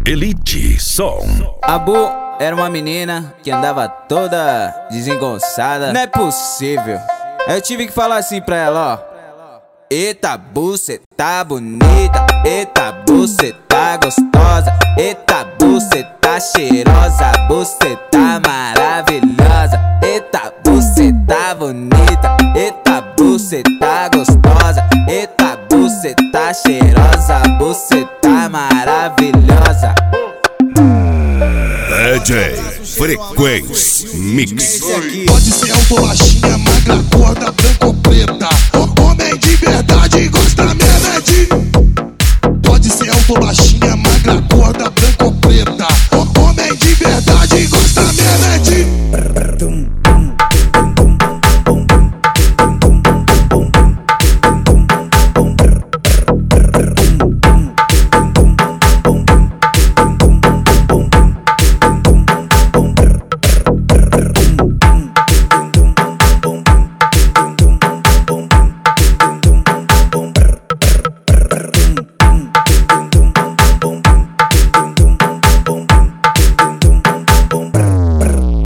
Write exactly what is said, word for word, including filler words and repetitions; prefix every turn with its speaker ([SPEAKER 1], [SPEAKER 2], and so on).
[SPEAKER 1] Elite Som.
[SPEAKER 2] A Bu era uma menina que andava toda desengonçada. Não é possível. Eu tive que falar assim pra ela, ó. Eita Bu, cê tá bonita. Eita Bu, cê tá gostosa. Eita Bu, cê tá cheirosa. Bu, cê tá maravilhosa. Eita Bu, cê tá bonita. Eita Bu, cê tá gostosa. Eita Bu, cê tá cheirosa. Bu, cê tá maravilhosa.
[SPEAKER 1] D J Frequência Mix.
[SPEAKER 3] Pode ser alto, baixinha, magra, gorda, branca ou preta. Homem de verdade.